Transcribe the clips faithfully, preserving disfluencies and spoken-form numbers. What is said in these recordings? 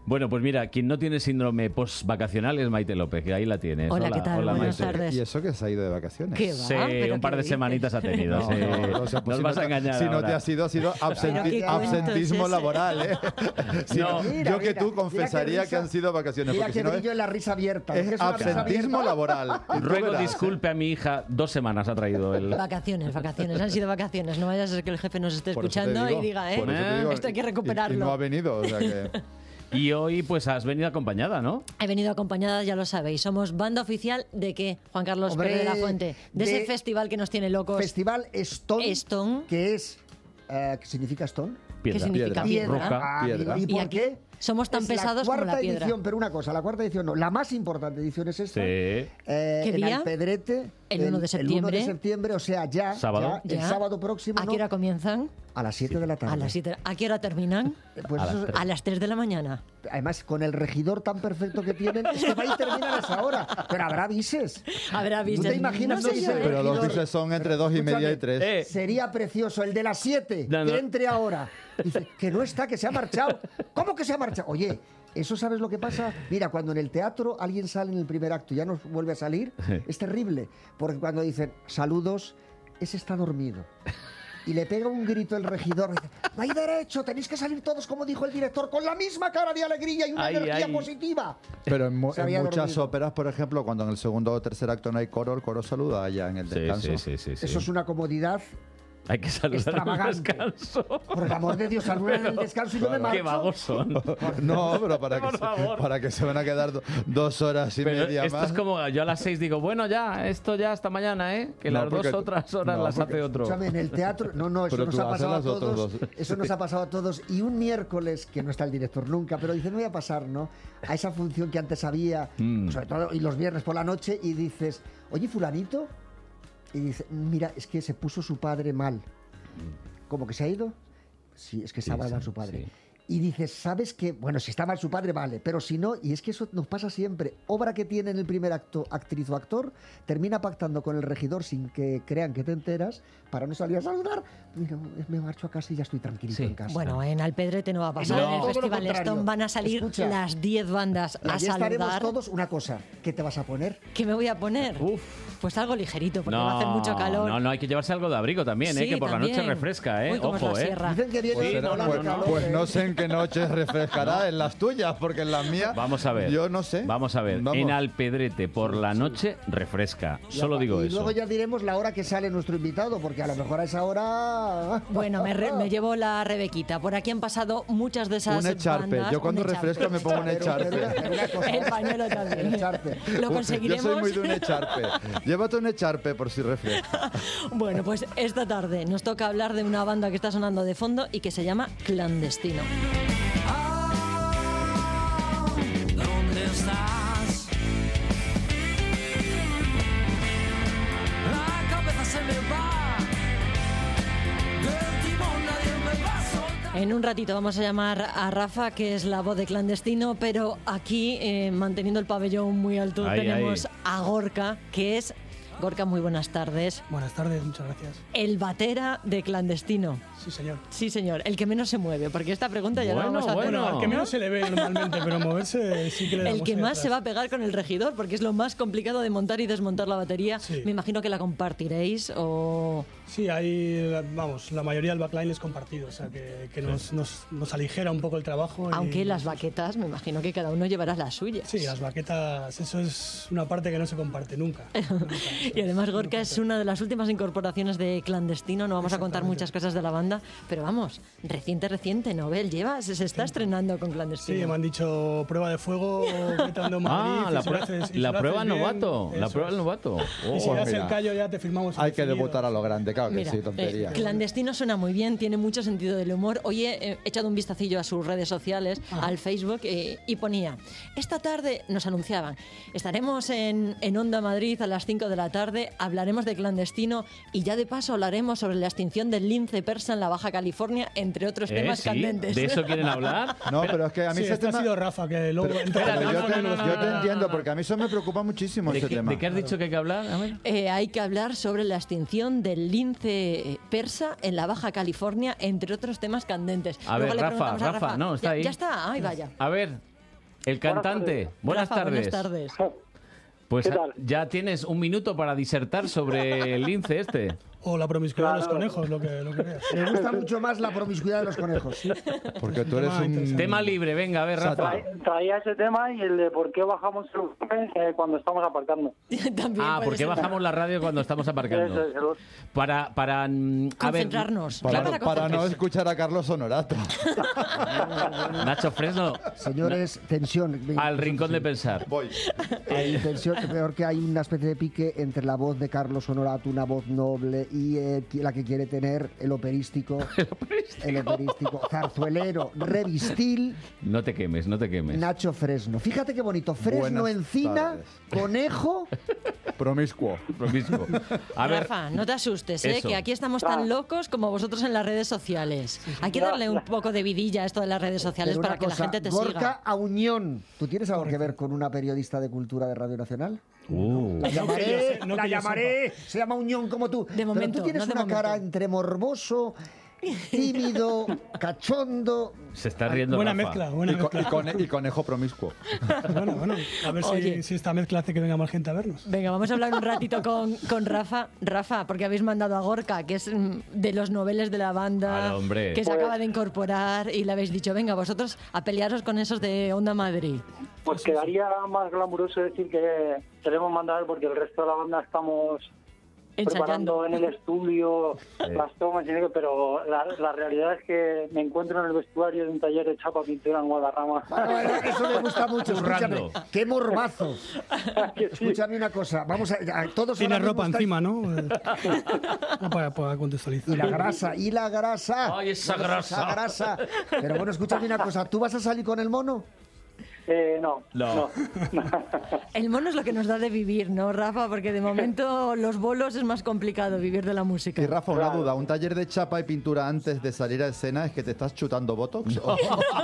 Bueno, pues mira, quien no tiene síndrome post-vacacional es Maite López, que ahí la tienes. Hola, ¿qué tal? Hola, Buenas Maite. tardes. ¿Y eso que se ha ido de vacaciones? ¿Qué va? Sí, ¿Pero un par qué de dices? semanitas ha tenido. No, sí. no, o sea, pues Nos si vas no a te- engañar Si no ahora. te ha sido, ha sido absenti- qué cuento absentismo es ese. laboral, ¿eh? Si No. no, Mira, yo que mira, tú mira confesaría qué que han risa. sido vacaciones. Mira Porque que si no brillo es, en la risa abierta. es que es una risa absentismo abierta. laboral. Y tú Ruego verás. disculpe a mi hija, dos semanas ha traído el... Vacaciones, vacaciones. Han sido vacaciones. No vaya a ser que el jefe nos esté Por eso te escuchando digo, y diga, ¿eh? por eso te digo, Esto hay que y- recuperarlo. Y, no ha venido, o sea que... Y hoy pues has venido acompañada, ¿no? He venido acompañada, ya lo sabéis. Somos banda oficial de qué, Juan Carlos Hombre, Pérez de la Fuente. De, de ese festival que nos tiene locos. Festival Stone, Stone. que es... eh, ¿Qué significa Stone? Piedra. ¿Qué significa Piedra. piedra? Roca. Ah, piedra. ¿Y Y por aquí qué? somos tan Es pesados la como cuarta la piedra. edición, pero una cosa, la cuarta edición no, la más importante edición es esta. Sí. Eh, ¿Qué en día? Alpedrete. El uno de El uno de septiembre. septiembre, o sea, ya, Sábado. ya, el Ya. sábado próximo. ¿A ¿no? qué hora comienzan? A las siete de la tarde. A las siete. ¿A qué hora terminan? Pues A eso las es- tres. A las tres de la mañana. además, con el regidor tan perfecto que tienen, es que va y termina a esa hora. Pero habrá bises. Habrá ¿Tú bises. te imaginas No que sé dice yo, el ¿eh? Pero los regidor? bises son entre dos y media y tres. Eh. Sería precioso. El de las siete, No, no. que entre ahora. Dice, que no está, que se ha marchado. ¿Cómo que se ha marchado? Oye, ¿eso sabes lo que pasa? Mira, cuando en el teatro alguien sale en el primer acto y ya no vuelve a salir, es terrible. Porque cuando dicen saludos, ese está dormido. Y le pega un grito el regidor. Dice, no hay derecho, tenéis que salir todos, como dijo el director, con la misma cara de alegría y una Ay, energía ay. positiva. Pero en, mu- Se había en muchas dormido. óperas, por ejemplo, cuando en el segundo o tercer acto no hay coro, el coro saluda allá en el Sí, descanso. sí, sí, sí, sí. Eso es una comodidad. Hay que saludar en el extravagante. descanso. Por el amor de Dios, saludan en el descanso y yo me marcho. Qué vagos son. No, pero para que, Por se, favor. para que se van a quedar do- dos horas y Pero media esto más. es como yo a las seis digo, bueno, ya, esto ya hasta mañana, ¿eh? Que No, las dos porque- otras horas no, las porque- hace otro. Escúchame, en el teatro, no, no, eso Pero nos tú ha haces pasado a las otras todos. dos. Eso nos ha pasado a todos. Y un miércoles, que no está el director nunca, pero dice, no voy a pasar, ¿no? A esa función que antes había, Mm. sobre todo, y los viernes por la noche, y dices, oye, fulanito, y dice, mira, es que se puso su padre mal. ¿Cómo que se ha ido? Sí, es que estaba sí, mal su padre. sí. Y dices, ¿sabes qué? Bueno, si está mal su padre, vale, pero si no, y es que eso nos pasa siempre. Obra que tiene en el primer acto actriz o actor, termina pactando con el regidor sin que crean que te enteras para no salir a saludar. Mira, me marcho a casa y ya estoy tranquilito Sí. en casa. Bueno, en Alpedrete no va a pasar. No. En el Todo lo Festival contrario. Stone van a salir Escucha. las diez bandas Y a allí estaremos saludar. todos. Una cosa, ¿qué te vas a poner? ¿Qué me voy a poner? Uf. Pues algo ligerito, porque No, va a hacer mucho calor. no, no, hay que llevarse algo de abrigo también, ¿eh? Sí, Que por también. la noche refresca, ¿eh? Uy, cómo es Ojo, la ¿eh? sierra. Dicen que viene Pues de será- ola de Pues, calor, pues ¿eh? no sé en qué noches refrescará, en las tuyas, porque en las mías. Vamos a ver. Yo no sé. Vamos a ver. Vamos. En Alpedrete por la noche refresca. Y Solo apa- digo y eso. luego ya diremos la hora que sale nuestro invitado, porque a lo mejor a esa hora... Bueno, me, re- me llevo la Rebequita. Por aquí han pasado muchas de esas Un echarpe. bandas. Yo cuando Un echarpe. refresco me pongo un Pero- echarpe. pero una- pero una cosa, El pañuelo también. el echarpe. Lo Uf, conseguiremos. Yo soy muy de un echarpe. Llévate un echarpe por si refresca. Bueno, pues esta tarde nos toca hablar de una banda que está sonando de fondo y que se llama Clandestino. ¿Dónde estás? La cabeza se me va. Del timón nadie me va a soltar. En un ratito vamos a llamar a Rafa, que es la voz de Clandestino, pero aquí, eh, manteniendo el pabellón muy alto, Ay, tenemos ay. a Gorka, que es... Gorka, muy buenas tardes. Buenas tardes, muchas gracias. El batera de Clandestino. Sí, señor. Sí, señor. El que menos se mueve, porque esta pregunta ya la Bueno, vamos a hacer. bueno. Bueno, al que menos se le ve normalmente, pero moverse sí que le damos El que ahí más atrás. se va a pegar con el regidor, porque es lo más complicado de montar y desmontar la batería. Sí. Me imagino que la compartiréis o... Sí, ahí, vamos, la mayoría del backline es compartido, o sea, que, que nos, nos, nos aligera un poco el trabajo. y- Aunque las baquetas, me imagino que cada uno llevará las suyas. Sí, las baquetas, eso es una parte que no se comparte nunca. Nunca. Y además Gorka es una de las últimas incorporaciones de Clandestino. No vamos a contar muchas cosas de la banda, pero vamos, reciente, reciente, Nobel lleva, se, se está estrenando con Sí, Clandestino. me han dicho prueba de fuego, vete a Madrid. Ah, y la, si lo prue- haces- y si la lo prueba haces bien, novato. La eso prueba es. del novato. Y si Oh. das mira. el callo ya te firmamos. Hay que indefinido. debutar a lo grande, claro que Mira, sí, eh, tontería. Clandestino suena muy bien, tiene mucho sentido del humor. Hoy he eh, echado un vistacillo a sus redes sociales, al Facebook, eh, y ponía, esta tarde nos anunciaban, estaremos en, en Onda Madrid a las cinco de la tarde, hablaremos de Clandestino y ya de paso hablaremos sobre la extinción del lince persa en la Baja California, entre otros ¿Eh? temas ¿Sí? candentes. ¿De eso quieren hablar? No, pero es que a mí Sí, ese este tema... ha sido Rafa, que luego... Pero, entra- pero no, yo no, te, no, no, yo te no, entiendo, no. porque a mí eso me preocupa muchísimo ¿De ese qué, tema. de qué has dicho que hay que hablar? A ver. Eh, hay que hablar sobre la extinción del lince eh, persa en la Baja California, entre otros temas candentes. A Luego ver, le Rafa, preguntamos a Rafa, no, está ya, ahí. Ya está, ay vaya. A ver, El cantante. Buenas Rafa, tardes. buenas tardes. Pues ¿Qué tal? ya tienes un minuto para disertar sobre el lince este. O la promiscuidad de los Claro. conejos, lo que, lo que veas. Me gusta mucho más la promiscuidad de los conejos. ¿sí? Porque tú eres Tema un... interesante. Tema libre, venga, a ver, Rafa. Trae- Traía ese tema y el de por qué bajamos el volumen eh, cuando estamos aparcando. También Ah, puede ¿por qué ser. bajamos la radio cuando estamos Eso aparcando? es, el- Para, para, mm, a ver, Concentrarnos. Para, Claro, para para no concentrarse. escuchar a Carlos Honorato. Nacho Fresno, Señores, tensión. al rincón de pensar. Voy. Hay tensión, peor que hay una especie de pique entre la voz de Carlos Honorato, una voz noble, y eh, la que quiere tener el operístico, el operístico, zarzuelero, revistil, No te quemes, no te quemes. Nacho Fresno. Fíjate qué bonito. Fresno, Buenas encina, tardes. conejo. Promiscuo. Promiscuo. A ver, Rafa, no te asustes, ¿eh? Eso. Que aquí estamos tan locos como vosotros en las redes sociales. Hay que darle un poco de vidilla a esto de las redes sociales Pero para una que la cosa, gente te Gorka siga. Auñón. ¿Tú tienes algo que ver con una periodista de cultura de Radio Nacional? Uh, La llamaré, que yo sé- no la que yo llamaré. Se llama Unión como tú. De momento, Pero tú tienes no de una cara momento. entre morboso, tímido, cachondo. se está riendo Buena Rafa. mezcla, buena Y, co- mezcla. y cone- y conejo promiscuo. Bueno, bueno, a ver Oye. si, si esta mezcla hace que venga más gente a vernos. Venga, vamos a hablar un ratito con, con Rafa. Rafa, porque habéis mandado a Gorka, que es mm, de los noveles de la banda, Al hombre. que se Pues- acaba de incorporar, y le habéis dicho, venga, vosotros a pelearos con esos de Onda Madrid. Pues quedaría más glamuroso decir que queremos mandar porque el resto de la banda estamos Ensayando. preparando en el estudio las tomas, y eso, pero la, la realidad es que me encuentro en el vestuario de un taller de chapa pintura en Guadarrama. Bueno, bueno, eso me gusta mucho. Escúchame, Currando. qué morbazo. Que sí. Escúchame una cosa. Vamos a, a todos Tiene ahora ropa mismo encima, ¿no? Eh, no para, para Y contextualizar. la grasa, y la grasa. Ay, esa Bueno, grasa. Esa grasa. Pero bueno, escúchame una cosa. ¿Tú vas a salir con el mono? Eh, no, No. no. El mono es lo que nos da de vivir, ¿no, Rafa? Porque de momento los bolos es más complicado vivir de la música. Y Rafa, una duda. ¿Un taller de chapa y pintura antes de salir a escena es que te estás chutando botox? ¿O-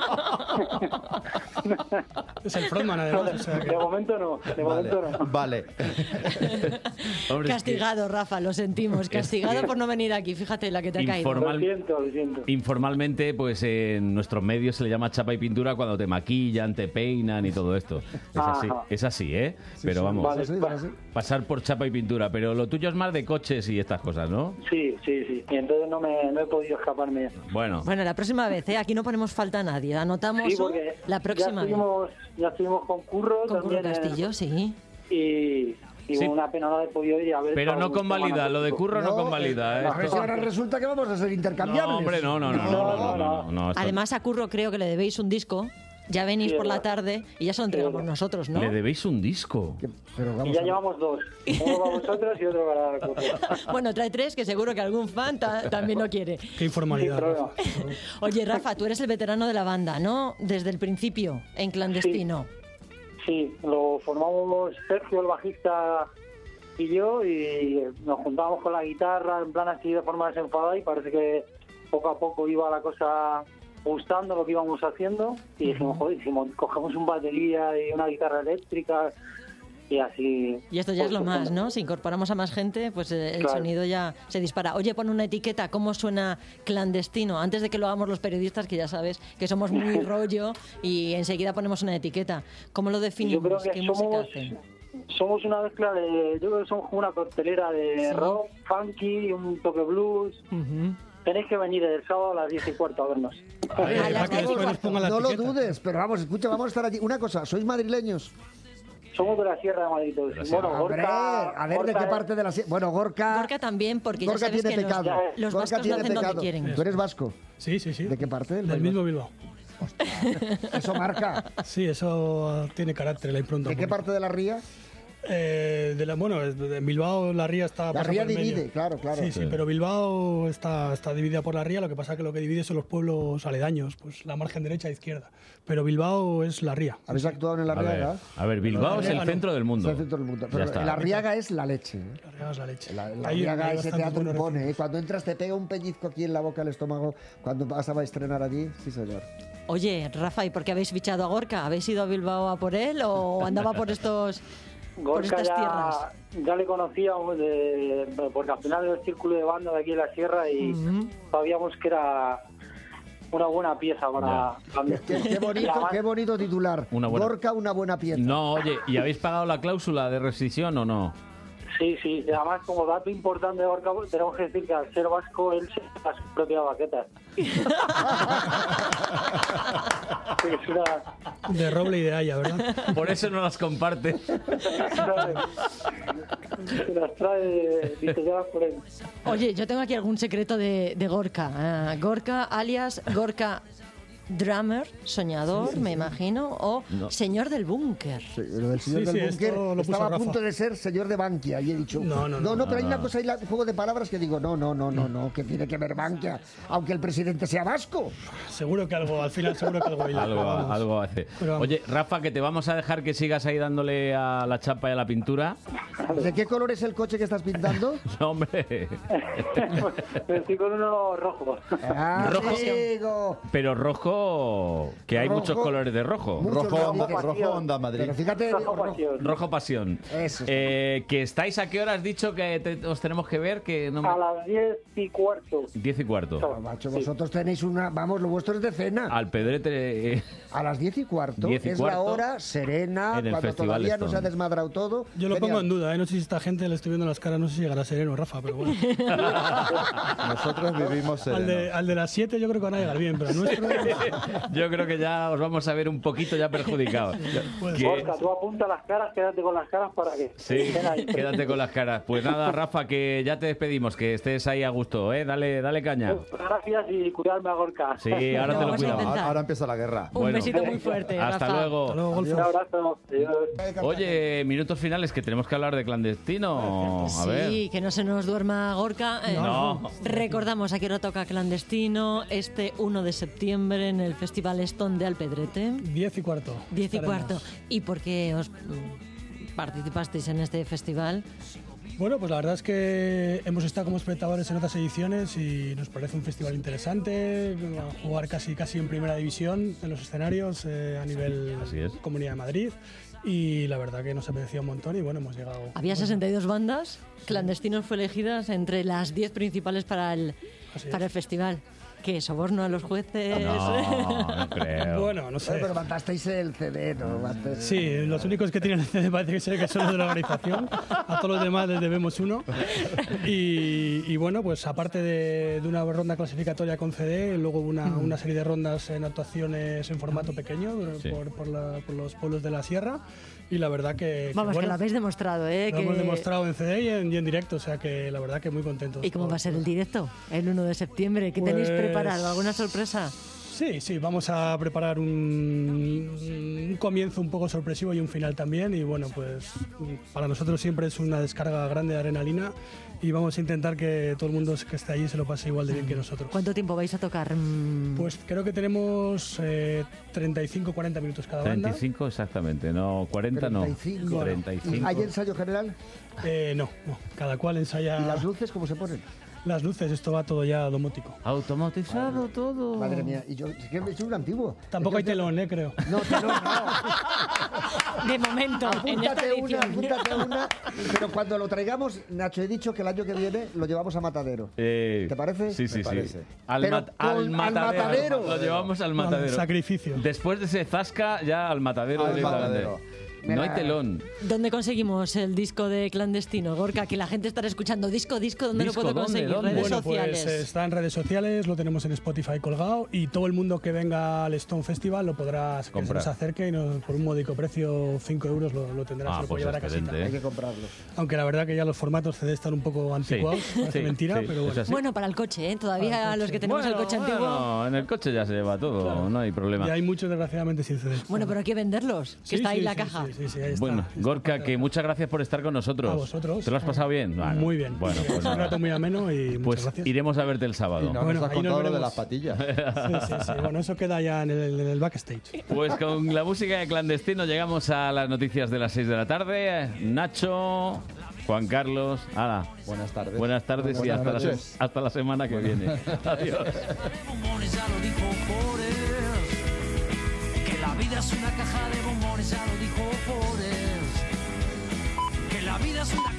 Es el frontman, además. O sea que- De momento no, de momento no. Vale. Hombre, es que Castigado, Rafa, lo sentimos. Castigado por no venir aquí. Fíjate la que te ha caído. Informal- Lo siento, lo siento. informalmente, pues en nuestros medios se le llama chapa y pintura cuando te maquillan, te peinan y todo esto. Es así, Ajá. es así, ¿eh? Pero vamos, Vale, Sí, sí, va- sí. pasar por chapa y pintura. Pero lo tuyo es más de coches y estas cosas, ¿no? Sí, sí, sí. Y entonces no, me, no he podido escaparme. Bueno, Bueno, la próxima vez, ¿eh? Aquí no ponemos falta a nadie. Anotamos Sí, un- porque la próxima ya vez. estuvimos, ya estuvimos con Curro Con Curro también. eh, Castillo, sí. Y, y Sí. una pena no haber podido ir a ver. pero estaba no muy convalida, semana lo de contigo. curro no, convalida. ¿eh? A ver Esto- si ahora resulta que vamos a ser intercambiables. No, hombre, no, no, no, no, no, no, no, no, no, esto- Además, a Curro creo que le debéis un disco. Ya venís Sí, por la verdad. tarde y ya se lo entregamos verdad. nosotros, ¿no? Le debéis un disco. Que- Pero Y vamos ya a ver. llevamos dos. Uno para vosotros y otro para Curro. Bueno, trae tres, que seguro que algún fan ta- también lo quiere. Qué informalidad. Sin problema. Oye, Rafa, tú eres el veterano de la banda, ¿no? Desde el principio, en clandestino. Sí, lo formamos Sergio, el bajista, y yo, y nos juntábamos con la guitarra en plan así de forma desenfadada, y parece que poco a poco iba la cosa gustando lo que íbamos haciendo, y dijimos, joder, si mo- cogemos un batería y una guitarra eléctrica, y así... Y esto ya es lo pues, más, ¿no? Si incorporamos a más gente, pues eh, el Claro. sonido ya se dispara. Oye, pon una etiqueta, ¿cómo suena clandestino? Antes de que lo hagamos los periodistas, que ya sabes que somos muy rollo, y enseguida ponemos una etiqueta. ¿Cómo lo Yo definimos? creo que ¿Qué música somos, hacen? somos una mezcla de... Yo creo que somos como una coctelera de Sí. rock, funky, un toque blues. Ujú. Tenéis que venir el sábado a las diez y cuarto a vernos. A ver, A para las que diez y después nos pongan la No lo etiqueta. dudes, pero vamos, escucha, vamos a estar allí. Una cosa, ¿sois madrileños? Somos de la Sierra de Madrid todos. Sierra. Bueno, Hombre, Gorka, a ver de Gorka qué es- parte de la... sie- Bueno, Gorka... Gorka también, porque Gorka ya sabes tiene que los, pecado. los Gorka vascos tiene nacen donde pecado. quieren. ¿Tú eres vasco? Sí, sí, sí. ¿De qué parte del Del País mismo Bilbao. Eso marca. Sí, eso tiene carácter, la impronta. ¿De un qué poquito. parte de la ría? Eh, de la, bueno, en Bilbao la ría está... La pasa ría por el medio. divide, claro, claro. Sí, sí, pero Bilbao está, está dividida por la ría, lo que pasa es que lo que divide son los pueblos aledaños, pues la margen derecha e izquierda. Pero Bilbao es la ría. ¿Habéis actuado en la A ver, Riaga? a ver, Bilbao es el centro del mundo. Es el centro del mundo. Ya Pero está. la Riaga es la leche. ¿eh? La ría es la leche. La, la Ahí Riaga, hay ese bastante teatro buenos impone. ¿eh? Cuando entras te pega un pellizco aquí en la boca, el estómago, cuando vas a estrenar allí. Sí, señor. Oye, Rafa, ¿y por qué habéis fichado a Gorka? ¿Habéis ido a Bilbao a por él o andaba por estos por Gorka estas tierras? ya, ya le conocíamos de, porque al final era el círculo de banda de aquí en la sierra y Ujú. sabíamos que era una buena pieza para... para Qué, qué bonito, además, qué bonito titular. Una buena- Gorka, una buena pieza. No, oye, ¿y habéis pagado la cláusula de rescisión o no? Sí, sí, y además como dato importante de Gorka, tenemos que decir que al ser vasco él se hace sus propias baquetas. Es una... De roble y de haya, ¿verdad? Por eso no las comparte. Se las trae diseñadas por él. Oye, yo tengo aquí algún secreto de, de Gorka. Ah, Gorka, alias Gorka Drummer, soñador, me imagino, o No. señor del búnker. Sí, lo del señor Sí, del sí, búnker esto lo puso estaba a Rafa. punto de ser señor de Bankia y he dicho No, no, no. no, pero hay No, una no. cosa, hay la- un juego de palabras que digo no, no, no, no, no, que tiene que ver Bankia, aunque el presidente sea vasco. Seguro que algo, al final seguro que algo hila, Algo, vamos. algo hace. Pero vamos. Oye, Rafa, que te vamos a dejar que sigas ahí dándole a la chapa y a la pintura. ¿De qué color es el coche que estás pintando? No, hombre. Estoy con uno rojo. Ah, Rojo. amigo. Pero rojo, que hay Rojo. muchos colores de rojo. Mucho Rojo, rojo, onda, pasión. rojo Onda Madrid. Pero fíjate, Rojo ro- pasión. Rojo pasión. Eso. Eh, que estáis a qué hora has dicho que te- os tenemos que ver, que no me... A las diez y cuarto. Diez y cuarto. No, macho, vosotros tenéis una, vamos, lo vuestro es de cena. Al Pedrete. eh, A las diez y cuarto Diez y es cuarto, la hora serena, en el cuando Festival todavía no Stone. se ha desmadrado todo. Yo lo Genial. pongo en duda, ¿eh? No sé si esta gente le estoy viendo las caras, no sé si llegará sereno, Rafa, pero bueno. Nosotros vivimos Al de, serenos. al de las siete yo creo que van a llegar bien, pero al nuestro... Yo creo que ya os vamos a ver un poquito ya perjudicados. Que- Gorka, tú apunta las caras, quédate con las caras para que Sí, estén ahí. quédate con las caras. Pues nada, Rafa, que ya te despedimos, que estés ahí a gusto, ¿eh? Dale, dale caña. Gracias y cuidarme a Gorka. Sí, ahora Lo te lo vamos a cuidamos. intentar. Ahora, ahora empieza la guerra. Un Bueno. besito muy fuerte, Hasta Rafa. luego. Hasta luego, Golfo. Un abrazo. Adiós. Oye, minutos finales, que tenemos que hablar de clandestino. A ver. Sí, que no se nos duerma Gorka. Eh, No. Recordamos a qué hora toca Clandestino este uno de septiembre en el Festival Stone de Alpedrete. Diez y cuarto. Diez y Estaremos. cuarto. ¿Y por qué os mm, participasteis en este festival? Bueno, pues la verdad es que hemos estado como espectadores en otras ediciones y nos parece un festival interesante, a jugar casi casi en primera división en los escenarios eh, a nivel Así es. Comunidad de Madrid y la verdad que nos apetecía un montón y bueno, hemos llegado. Había sesenta y dos bandas. Clandestinos fue elegidas entre las diez principales para el, Así para el es. festival. ¿Qué? ¿Soborno a los jueces? No, no creo. Bueno, no sé. Bueno, pero mandasteis el C D, ¿no? Mandasteis- Sí, los únicos que tienen el C D parece que ser que son los de la organización. A todos los demás les debemos uno. Y, y bueno, pues aparte de, de una ronda clasificatoria con C D, luego hubo una, una serie de rondas en actuaciones en formato pequeño Sí. por, por la- por los pueblos de la sierra. Y la verdad que. que, Vamos, que bueno, lo habéis demostrado, ¿eh? lo que- hemos demostrado en C D y en, y en directo, o sea que la verdad que muy contentos. ¿Y cómo por- va a ser el directo? El uno de septiembre. ¿Qué tenéis Pues- preparado? ¿Alguna sorpresa? Sí, sí, vamos a preparar un, un comienzo un poco sorpresivo y un final también. Y bueno, pues para nosotros siempre es una descarga grande de adrenalina y vamos a intentar que todo el mundo que esté allí se lo pase igual de bien que nosotros. ¿Cuánto tiempo vais a tocar? Mm, Pues creo que tenemos eh, treinta y cinco cuarenta minutos cada banda. treinta y cinco exactamente, no, cuarenta no. treinta y cinco. treinta y cinco. ¿Hay ensayo general? Eh, no, no, cada cual ensaya ¿Y las luces cómo se ponen? las luces, esto va todo ya domótico. Automatizado todo. Madre mía, y yo, es que soy un antiguo. Tampoco Es que hay yo- telón, eh, creo. No, telón, no. de momento, en esta Apúntate una, edición. apúntate una. Pero cuando lo traigamos, Nacho, he dicho que el año que viene lo llevamos a Matadero. Eh, ¿Te parece? Sí, sí, Me sí. parece. Al, Pero mat- al con- al matadero. matadero. Lo llevamos al Vale, matadero. sacrificio. Después de ese zasca, ya al matadero Al directamente. matadero. No hay Mira. telón. ¿Dónde conseguimos el disco de Clandestino, Gorka? Que la gente estará escuchando. Disco, disco, ¿dónde Disco, lo puedo ¿dónde, conseguir? dónde? Redes Bueno, sociales. pues eh, está en redes sociales, lo tenemos en Spotify colgado y todo el mundo que venga al Stone Festival lo podrá, que se Comprar. nos acerque y nos- por un módico precio, cinco euros, lo, lo tendrá, Ah, se lo pues puede llevar a casita. excelente, Hay que comprarlo. Aunque la verdad que ya los formatos C D están un poco anticuados, parece sí, mentira, sí, pero es bueno. así. Bueno, para el coche, ¿eh? Todavía Para el coche. los que tenemos el Bueno, coche antiguo... bueno, en el coche ya se lleva todo, no hay problema. Y hay muchos desgraciadamente sin C D. Bueno, pero hay que venderlos, que Sí, está ahí sí, la sí, caja. sí, sí, sí, ahí está. Bueno, Está Gorka, parte que de la- muchas gracias por estar con nosotros. A vosotros. ¿Te lo has pasado bien? Bueno, Muy bien. Bueno, pues Es un nada. rato muy ameno y muchas Pues gracias. iremos a verte el Y sábado. no Bueno, nos has ahí nos contado lo de veremos. las patillas. Sí, sí, sí. Bueno, eso queda ya en el, en el backstage. Pues con la música de Clandestino llegamos a las noticias de las seis de la tarde. Nacho, Juan Carlos, ala. Buenas tardes. Buenas tardes y Buenas hasta la, noches. se- hasta la semana que viene. Adiós. Bombones ya lo dijo Forrest, que la vida es una caja de bombones, ya lo dijo Forrest, que la vida es una